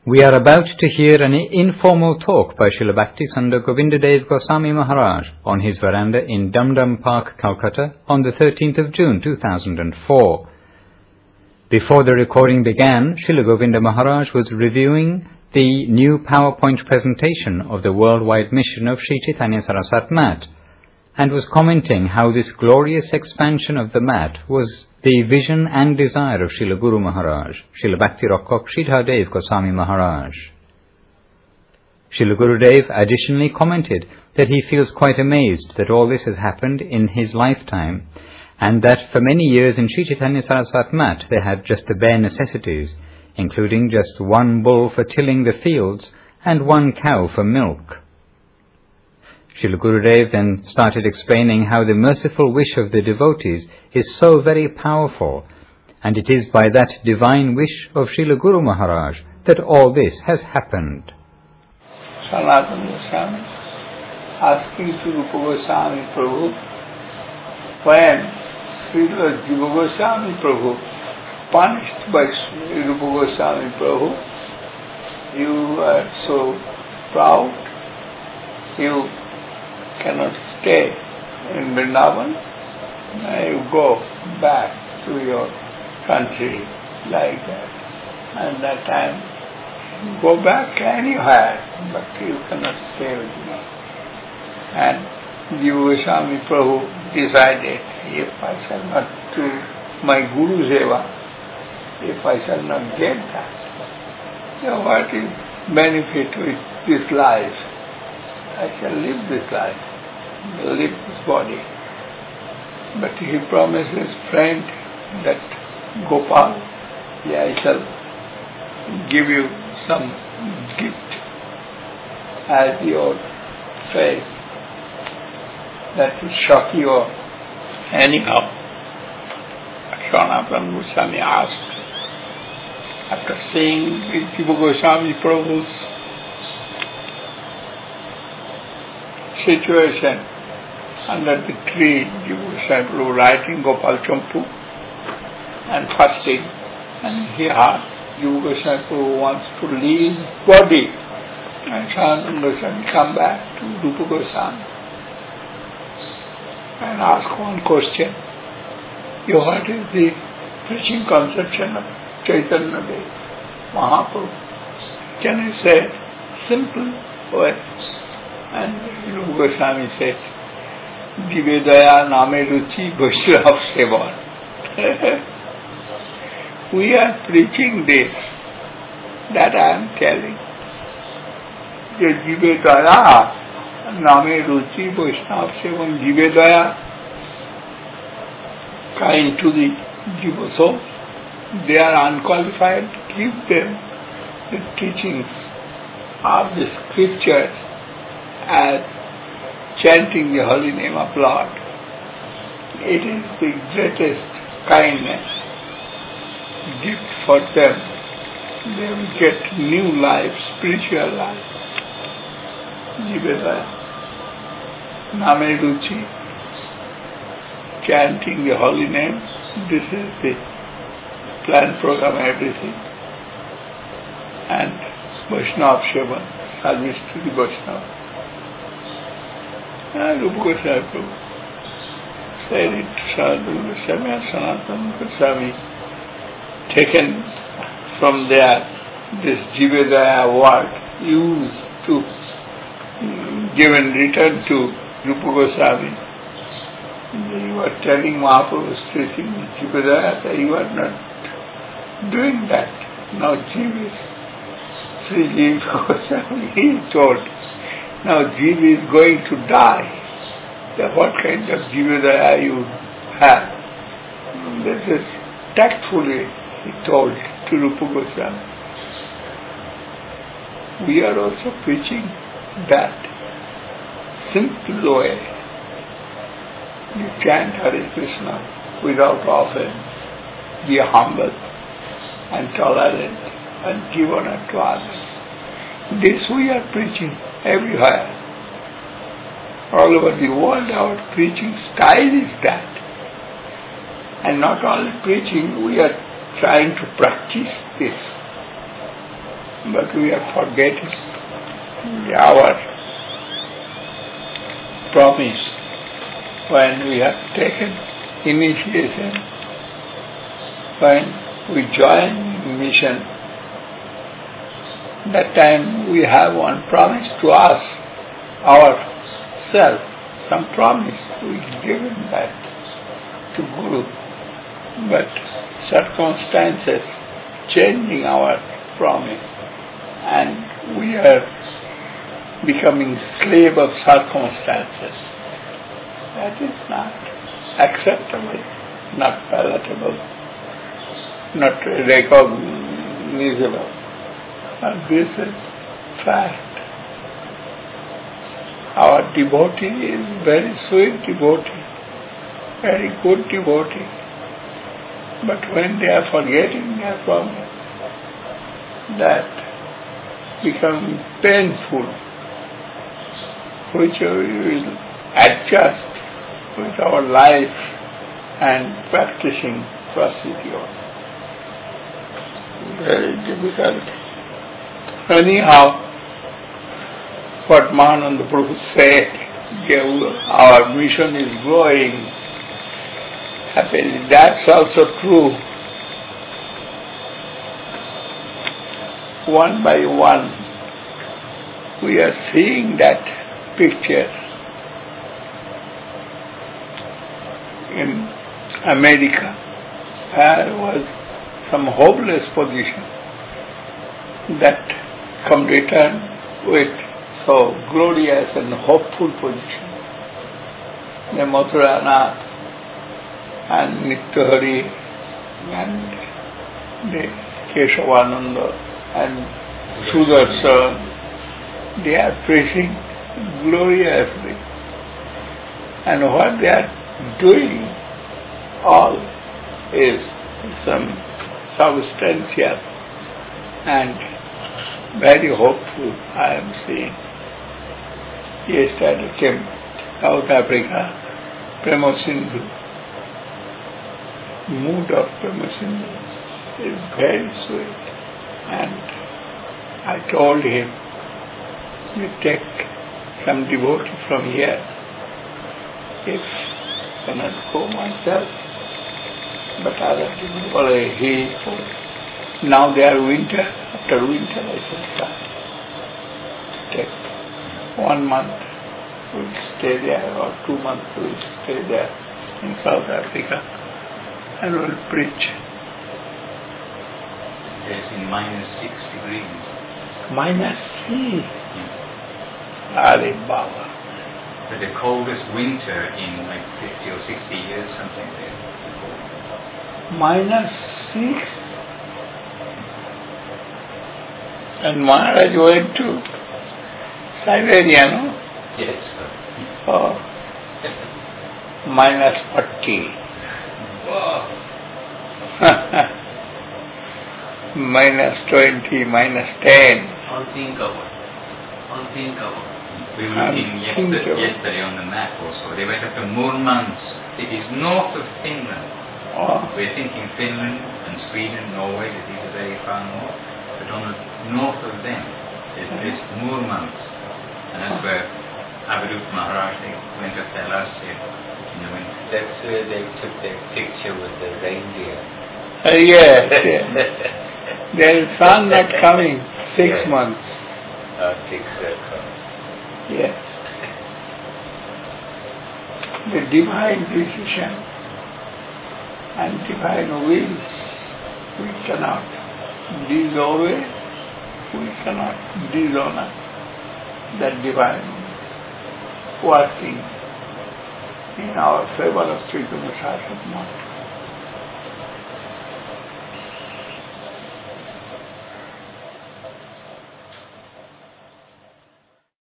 We are about to hear an informal talk by Srila Bhaktisandar Govindadev Goswami Maharaj on his veranda in Dum Dum Park, Calcutta on the 13th of June 2004. Before the recording began, Srila Govinda Maharaj was reviewing the new PowerPoint presentation of the worldwide mission of Sri Chaitanya Saraswat Math and was commenting how this glorious expansion of the mat was the vision and desire of Srila Guru Maharaj, Srila Bhakti Rakkhak Sridhar Dev Goswami Maharaj. Srila Gurudev additionally commented that he feels quite amazed that all this has happened in his lifetime and that for many years in Sri Chaitanya Saraswat Math they had just the bare necessities, including just one bull for tilling the fields and one cow for milk. Srila Gurudev then started explaining how the merciful wish of the devotees is so very powerful, and it is by that divine wish of Srila Guru Maharaj that all this has happened. Sanatana Goswami asking to Rupa Goswami Prabhu, when Srila Jiva Goswami Prabhu punished by Rupa Goswami Prabhu, you are so proud, you cannot stay in Vrindavan, you go back to your country like that. And that time, go back anywhere, but you cannot stay with me. And Jiva Goswami Prabhu decided, if I shall not do my Guru Seva, if I shall not get that, then what is benefit with this life? I shall live this life, live this body. But he promised his friend that Gopal, I shall give you some gift as your faith. That will shock you. Anyhow, Sanatana Goswami asked, after seeing Jiva Goswami Prabhu's situation under the tree, Jiva Goswami Prabhu writing Gopal Champu and fasting, and he asked, Jiva Goswami Prabhu wants to leave body, and Sanatana Goswami come back to Rupa Goswami and ask one question. What is the preaching conception of Chaitanya Dev Mahaprabhu? Can I say simple words? And Rupa Goswami says, Jive Daya Name Ruchi Vaishnava Sevan. We are preaching this, that I am telling. Jive Daya Name Ruchi Vaishnava Sevan. Jive Daya, kind to the Jiva soul. They are unqualified. Give them the teachings of the scriptures as chanting the holy name of Lord. It is the greatest kindness, gift for them. They will get new life, spiritual life. Jivadaya, Name Ruchi, chanting the holy name. This is the plan, program, everything. And Vaishnava Sevan, service to the Vaishnava. And Rupa Goswami Prabhu said it to Sanatana Goswami, and Sanatana Goswami taken from there this Jivadaya word used to given return to Rupa Goswami. You are telling Mahaprabhu is preaching Jivadaya, that you are not doing that. Now Jiva, Sri Jiva Goswami, he told, now Jiva is going to die. Then what kind of Jivadaya you have? This is tactfully he told to Rupa Goswami. We are also preaching that simple way. You chant Hare Krishna without offense, be humble and tolerant and give honor to others. This we are preaching everywhere. All over the world our preaching style is that. And not only preaching, we are trying to practice this. but we are forgetting our promise when we have taken initiation, when we join mission. That time we have one promise to us, ourselves, some promise we given that to Guru, but circumstances changing our promise, and we are becoming slave of circumstances. That is not acceptable, not palatable, not recognizable. And this is fact. Our devotee is very sweet devotee, very good devotee. But when they are forgetting their promise, that becomes painful, which we will adjust with our life and practicing procedure. Very difficult. Anyhow, what Mahananda Prabhu said, our mission is growing happily. That's also true. One by one, we are seeing that picture in America. There was some hopeless position that come return with so glorious and hopeful position. The Mathura Nath and Nityahari and the Keshavananda and Sudarshan, they are preaching gloriously. And what they are doing all is some substantial and very hopeful, I am seeing. Yesterday came South Africa, Prema Sindhu. Mood of Prema Sindhu is very sweet. And I told him, you take some devotee from here. If I cannot go myself, but other people, now they are winter. After winter, I shall start. Take 1 month, we'll stay there, or 2 months, we'll stay there in South Africa, and we'll preach. Yes, in -6 degrees. -3? Ali Baba. But the coldest winter in like 50 or 60 years, something there. -6? And Maharaj went to Siberia, no? Yes, sir. Oh. -40. Wow. -20, -10. Unthinkable. We were looking yesterday on the map also. They went up to Murmansk. It is north of Finland. Oh. We're thinking Finland and Sweden, Norway, that these are very far north. But on the north of them is this Murmansk. And that's where Abhidut Maharaj, they went up there last year. That's where they took their picture with the reindeer. Yes, yes. There is sun not coming, 6 Yes. months. 6 Yes. The divine decision and divine will, we cannot disobey, we cannot dishonor that divine working in our favor of Sri Guru Sahib.